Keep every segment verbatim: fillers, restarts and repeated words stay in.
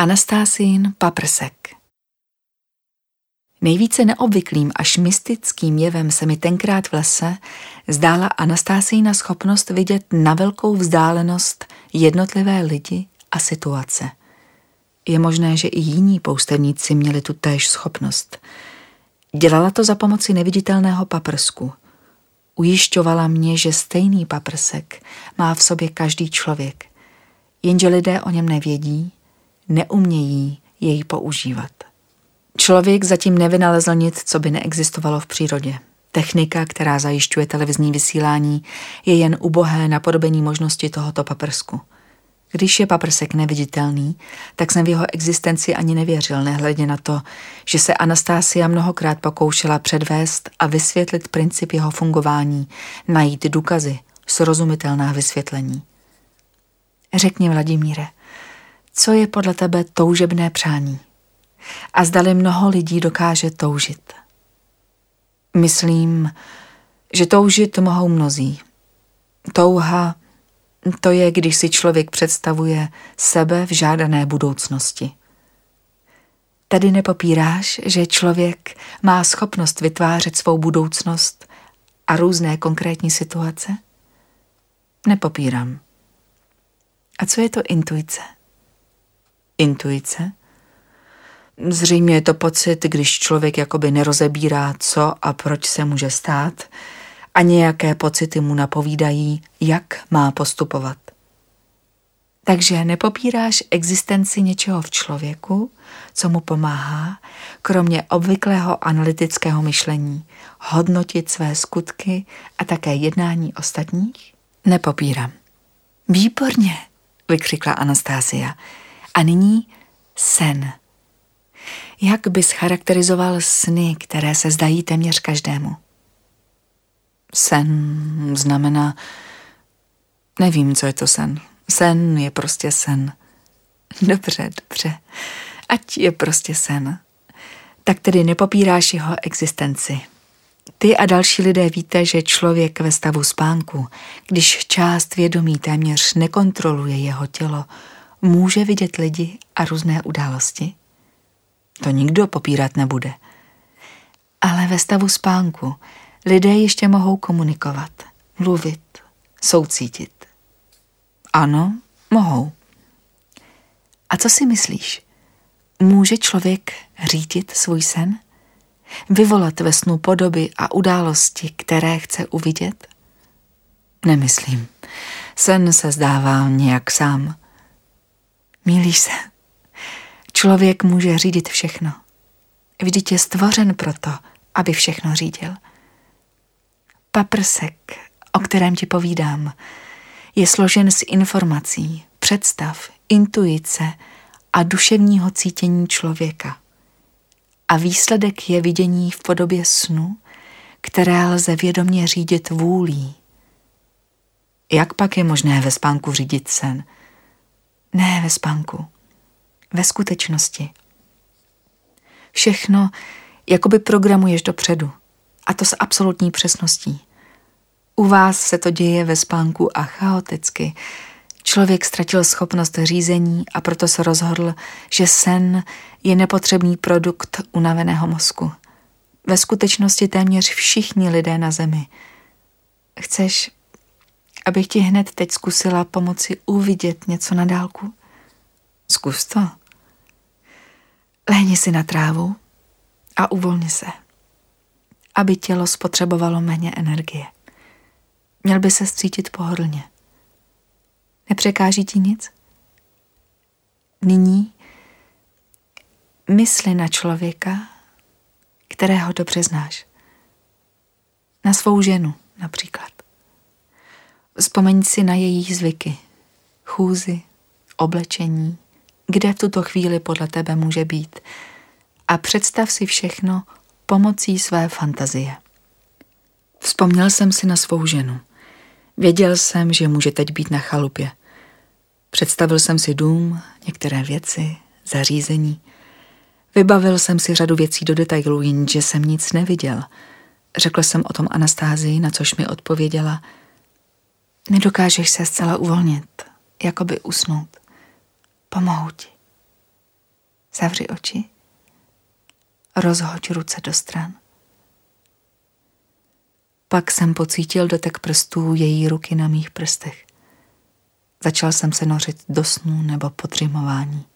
Anastásiin paprsek. Nejvíce neobvyklým až mystickým jevem se mi tenkrát v lese zdála Anastásiina schopnost vidět na velkou vzdálenost jednotlivé lidi a situace. Je možné, že i jiní poustevníci měli tu též schopnost. Dělala to za pomoci neviditelného paprsku. Ujišťovala mě, že stejný paprsek má v sobě každý člověk, jenže lidé o něm nevědí, neumějí jej používat. Člověk zatím nevynalezl nic, co by neexistovalo v přírodě. Technika, která zajišťuje televizní vysílání, je jen ubohé napodobení možnosti tohoto paprsku. Když je paprsek neviditelný, tak jsem v jeho existenci ani nevěřil, nehledě na to, že se Anastasia mnohokrát pokoušela předvést a vysvětlit princip jeho fungování, najít důkazy, srozumitelná vysvětlení. Řekni, Vladimíre, co je podle tebe toužebné přání? A zdali mnoho lidí dokáže toužit? Myslím, že toužit mohou mnozí. Touha, to je, když si člověk představuje sebe v žádané budoucnosti. Tedy nepopíráš, že člověk má schopnost vytvářet svou budoucnost a různé konkrétní situace? Nepopírám. A co je to intuice? Intuice? Zřejmě je to pocit, když člověk jakoby nerozebírá, co a proč se může stát, a nějaké pocity mu napovídají, jak má postupovat. Takže nepopíráš existenci něčeho v člověku, co mu pomáhá, kromě obvyklého analytického myšlení, hodnotit své skutky a také jednání ostatních? Nepopírám. Výborně, vykřikla Anastasia. A nyní sen. Jak bys charakterizoval sny, které se zdají téměř každému? Sen znamená... Nevím, co je to sen. Sen je prostě sen. Dobře, dobře. Ať je prostě sen. Tak tedy nepopíráš jeho existenci. Ty a další lidé víte, že člověk ve stavu spánku, když část vědomí téměř nekontroluje jeho tělo, může vidět lidi a různé události? To nikdo popírat nebude. Ale ve stavu spánku lidé ještě mohou komunikovat, mluvit, soucítit. Ano, mohou. A co si myslíš? Může člověk řídit svůj sen? Vyvolat ve snu podoby a události, které chce uvidět? Nemyslím. Sen se zdává nějak sám. Mýlíš se. Člověk může řídit všechno. Vždyť je stvořen proto, aby všechno řídil. Paprsek, o kterém ti povídám, je složen z informací, představ, intuice a duševního cítění člověka. A výsledek je vidění v podobě snu, které lze vědomě řídit vůlí. Jak pak je možné ve spánku řídit sen? Ne ve spánku, ve skutečnosti. Všechno jakoby programuješ dopředu, a to s absolutní přesností. U vás se to děje ve spánku a chaoticky. Člověk ztratil schopnost řízení a proto se rozhodl, že sen je nepotřebný produkt unaveného mozku. Ve skutečnosti téměř všichni lidé na zemi. Chceš, abych ti hned teď zkusila pomoci uvidět něco na dálku? Zkus to. Lehni si na trávu a uvolni se, aby tělo spotřebovalo méně energie. Měl by se cítit pohodlně. Nepřekáží ti nic? Nyní mysli na člověka, kterého dobře znáš. Na svou ženu například. Vzpomeň si na její zvyky, chůzi, oblečení, kde v tuto chvíli podle tebe může být, a představ si všechno pomocí své fantazie. Vzpomněl jsem si na svou ženu. Věděl jsem, že může teď být na chalupě. Představil jsem si dům, některé věci, zařízení. Vybavil jsem si řadu věcí do detailů, jenže jsem nic neviděl. Řekl jsem o tom Anastázii, na což mi odpověděla: nedokážeš se zcela uvolnit, jakoby usnout. Pomohu ti. Zavři oči. Rozhoď ruce do stran. Pak jsem pocítil dotek prstů její ruky na mých prstech. Začal jsem se nořit do snů nebo podřimování.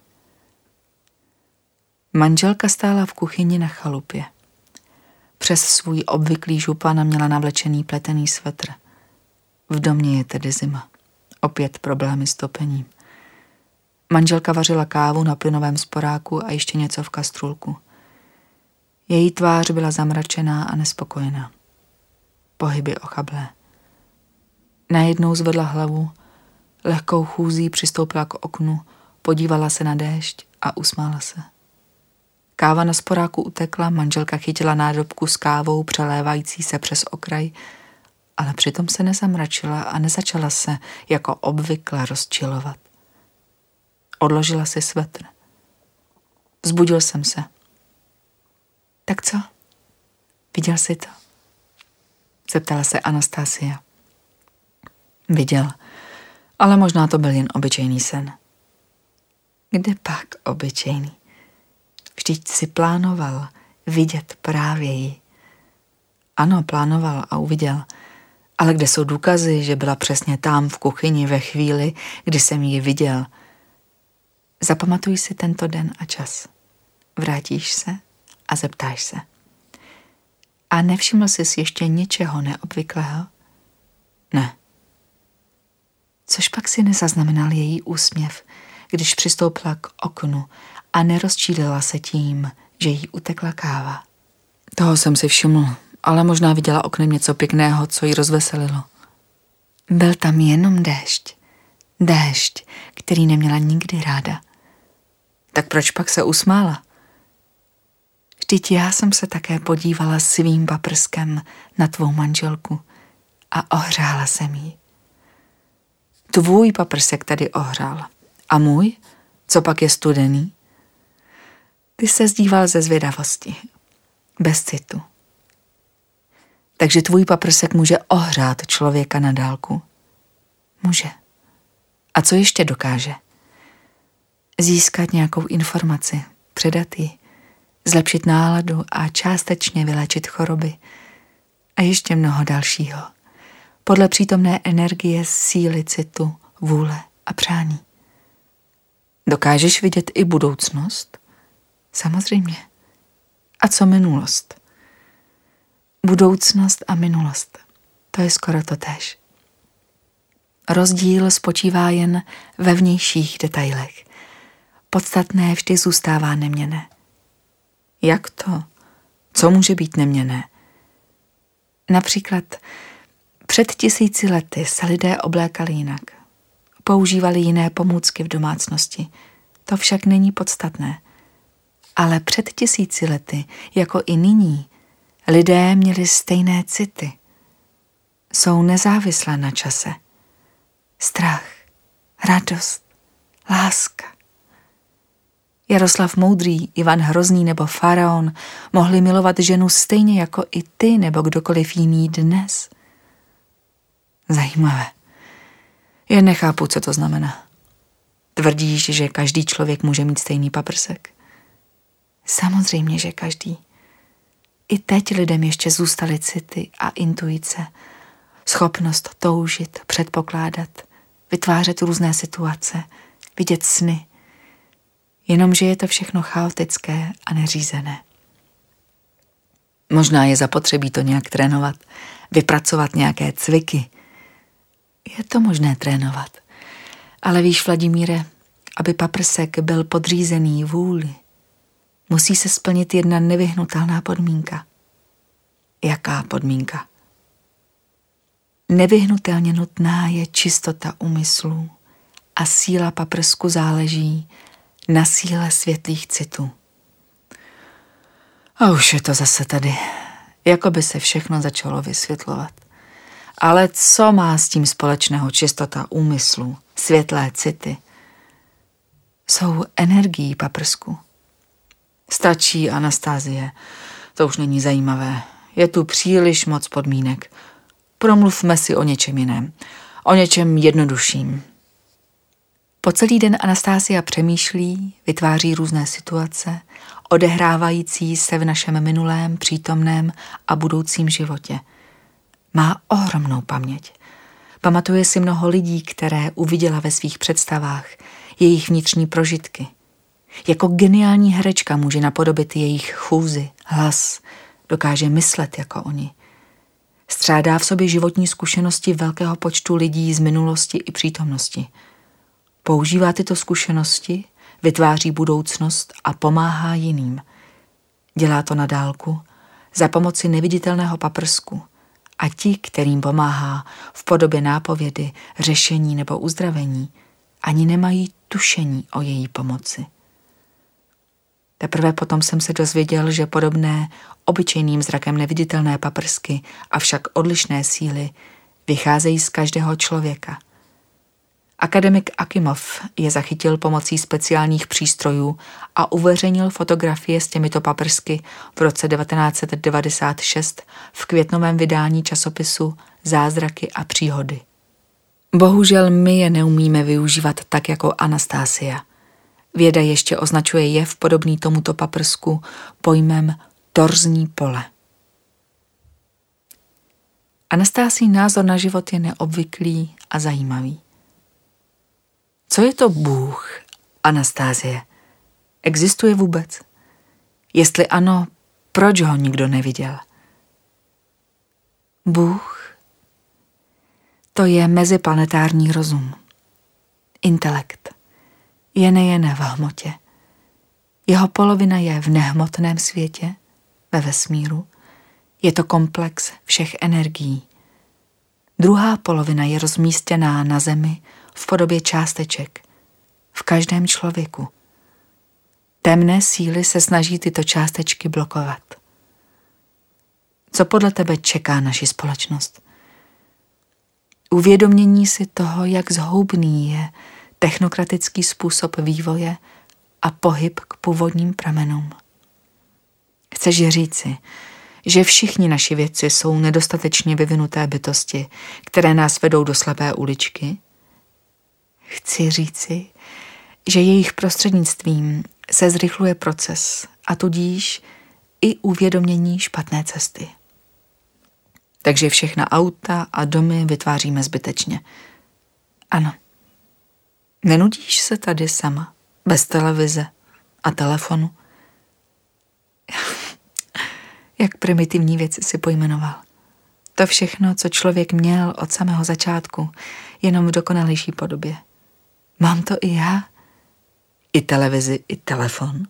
Manželka stála v kuchyni na chalupě. Přes svůj obvyklý župan měla navlečený pletený svetr. V domě je tedy zima. Opět problémy s topením. Manželka vařila kávu na plynovém sporáku a ještě něco v kastrůlku. Její tvář byla zamračená a nespokojená. Pohyby ochablé. Najednou zvedla hlavu, lehkou chůzí přistoupila k oknu, podívala se na déšť a usmála se. Káva na sporáku utekla, manželka chytila nádobku s kávou přelévající se přes okraj, ale přitom se nezamračila a nezačala se jako obvykle rozčilovat. Odložila si svetr. Vzbudil jsem se. Tak co? Viděl jsi to? Zeptala se Anastasia. Viděl, ale možná to byl jen obyčejný sen. Kde pak obyčejný? Vždyť si plánoval vidět právě ji. Ano, plánoval a uviděl, ale kde jsou důkazy, že byla přesně tam v kuchyni ve chvíli, kdy jsem ji viděl? Zapamatuj si tento den a čas. Vrátíš se a zeptáš se. A nevšiml jsi ještě něčeho neobvyklého? Ne. Což pak si nezaznamenal její úsměv, když přistoupila k oknu a nerozčílila se tím, že jí utekla káva. Toho jsem si všiml, ale možná viděla oknem něco pěkného, co jí rozveselilo. Byl tam jenom déšť. Déšť, který neměla nikdy ráda. Tak proč pak se usmála? Vždyť já jsem se také podívala svým paprskem na tvou manželku a ohřála jsem jí. Tvůj paprsek tady ohřál. A můj? Co pak je studený? Ty se zdíval ze zvědavosti. Bez citu. Takže tvůj paprsek může ohřát člověka na dálku. Může. A co ještě dokáže? Získat nějakou informaci, předat ji, zlepšit náladu a částečně vyléčit choroby. A ještě mnoho dalšího. Podle přítomné energie, síly, citu, vůle a přání. Dokážeš vidět i budoucnost? Samozřejmě. A co minulost? Budoucnost a minulost. To je skoro totéž. Rozdíl spočívá jen ve vnějších detailech. Podstatné vždy zůstává neměnné. Jak to? Co může být neměnné? Například před tisíci lety se lidé oblékali jinak. Používali jiné pomůcky v domácnosti. To však není podstatné. Ale před tisíci lety, jako i nyní, lidé měli stejné city. Jsou nezávislé na čase. Strach, radost, láska. Jaroslav Moudrý, Ivan Hrozný nebo Faraon mohli milovat ženu stejně jako i ty nebo kdokoliv jiný dnes. Zajímavé. Jen nechápu, co to znamená. Tvrdíš, že každý člověk může mít stejný paprsek? Samozřejmě, že každý. I teď lidem ještě zůstaly city a intuice, schopnost toužit, předpokládat, vytvářet různé situace, vidět sny. Jenomže je to všechno chaotické a neřízené. Možná je zapotřebí to nějak trénovat, vypracovat nějaké cviky. Je to možné trénovat. Ale víš, Vladimíre, aby paprsek byl podřízený vůli, musí se splnit jedna nevyhnutelná podmínka. Jaká podmínka? Nevyhnutelně nutná je čistota úmyslů a síla paprsku záleží na síle světlých citů. A už je to zase tady. Jako by se všechno začalo vysvětlovat. Ale co má s tím společného čistota úmyslu, světlé city? Jsou energií paprsku. Stačí, Anastasie, to už není zajímavé. Je tu příliš moc podmínek. Promluvme si o něčem jiném. O něčem jednodušším. Po celý den Anastasia přemýšlí, vytváří různé situace, odehrávající se v našem minulém, přítomném a budoucím životě. Má ohromnou paměť. Pamatuje si mnoho lidí, které uviděla ve svých představách, jejich vnitřní prožitky. Jako geniální herečka může napodobit jejich chůzi, hlas, dokáže myslet jako oni. Střádá v sobě životní zkušenosti velkého počtu lidí z minulosti i přítomnosti. Používá tyto zkušenosti, vytváří budoucnost a pomáhá jiným. Dělá to na dálku, za pomoci neviditelného paprsku. A ti, kterým pomáhá v podobě nápovědy, řešení nebo uzdravení, ani nemají tušení o její pomoci. Teprve potom jsem se dozvěděl, že podobné obyčejným zrakem neviditelné paprsky, avšak odlišné síly, vycházejí z každého člověka. Akademik Akimov je zachytil pomocí speciálních přístrojů a uveřejnil fotografie s těmito paprsky v roce devatenáct set devadesát šest v květnovém vydání časopisu Zázraky a příhody. Bohužel my je neumíme využívat tak jako Anastasia. Věda ještě označuje jev podobný tomuto paprsku pojmem torzní pole. Anastásí názor na život je neobvyklý a zajímavý. Co je to Bůh, Anastasie? Existuje vůbec? Jestli ano, proč ho nikdo neviděl? Bůh, to je meziplanetární rozum, intelekt. Je nejen v hmotě. Jeho polovina je v nehmotném světě, ve vesmíru. Je to komplex všech energií. Druhá polovina je rozmístěná na zemi v podobě částeček, v každém člověku. Temné síly se snaží tyto částečky blokovat. Co podle tebe čeká naši společnost? Uvědomění si toho, jak zhoubný je technokratický způsob vývoje a pohyb k původním pramenům. Chceš říci, že všichni naši vědci jsou nedostatečně vyvinuté bytosti, které nás vedou do slepé uličky? Chci říci, že jejich prostřednictvím se zrychluje proces a tudíž i uvědomění špatné cesty. Takže všechna auta a domy vytváříme zbytečně. Ano. Nenudíš se tady sama, bez televize a telefonu? Jak primitivní věci si pojmenoval. To všechno, co člověk měl od samého začátku, jenom v dokonalejší podobě. Mám to i já? I televizi, i telefon?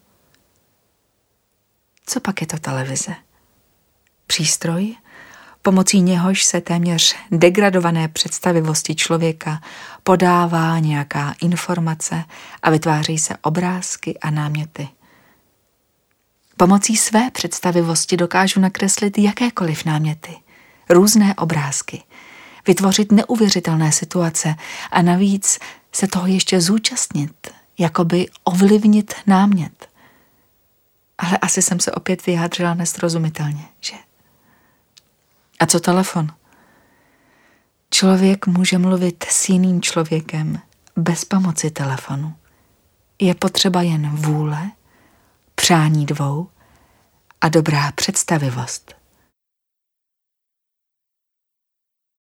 Co pak je to televize? Přístroj, pomocí něhož se téměř degradované představivosti člověka podává nějaká informace a vytváří se obrázky a náměty. Pomocí své představivosti dokážu nakreslit jakékoliv náměty, různé obrázky, vytvořit neuvěřitelné situace a navíc se toho ještě zúčastnit, jakoby ovlivnit námět. Ale asi jsem se opět vyjádřila nesrozumitelně, že? A co telefon? Člověk může mluvit s jiným člověkem bez pomoci telefonu. Je potřeba jen vůle, přání dvou a dobrá představivost.